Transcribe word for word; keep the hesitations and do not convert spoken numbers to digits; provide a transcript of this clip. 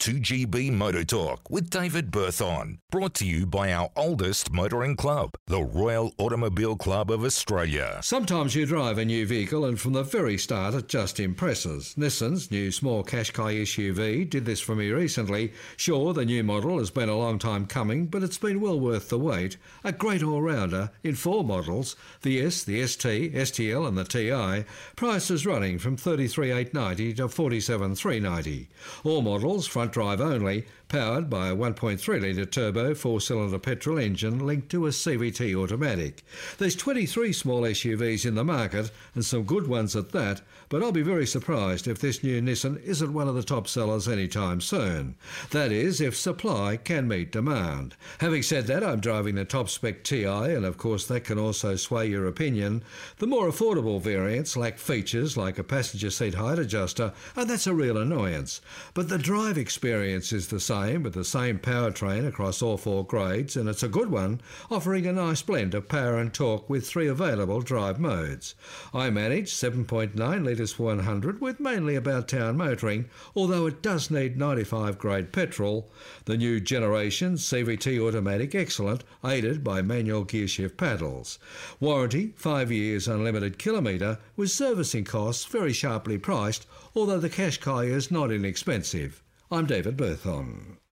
two G B Motor Talk with David Berthon. Brought to you by our oldest motoring club, the Royal Automobile Club of Australia. Sometimes you drive a new vehicle and from the very start it just impresses. Nissan's new small Qashqai S U V did this for me recently. Sure, the new model has been a long time coming, but it's been well worth the wait. A great all-rounder in four models, the S, the S T, S T L and the T I. Prices running from thirty-three thousand eight hundred ninety dollars to forty-seven thousand three hundred ninety dollars. All models front drive only, powered by a one point three litre turbo four-cylinder petrol engine linked to a C V T automatic. There's twenty-three small S U Vs in the market and some good ones at that, but I'll be very surprised if this new Nissan isn't one of the top sellers anytime soon. That is, if supply can meet demand. Having said that, I'm driving the top spec T I, and of course that can also sway your opinion. The more affordable variants lack features like a passenger seat height adjuster, and that's a real annoyance. But the drive experience is the same, with the same powertrain across all four grades, and it's a good one, offering a nice blend of power and torque with three available drive modes. I manage seven point nine litres per one hundred with mainly about town motoring, although it does need ninety-five grade petrol. The new generation C V T automatic excellent, aided by manual gearshift paddles. Warranty, five years unlimited kilometre, with servicing costs very sharply priced, although the Qashqai is not inexpensive. I'm David Berthon.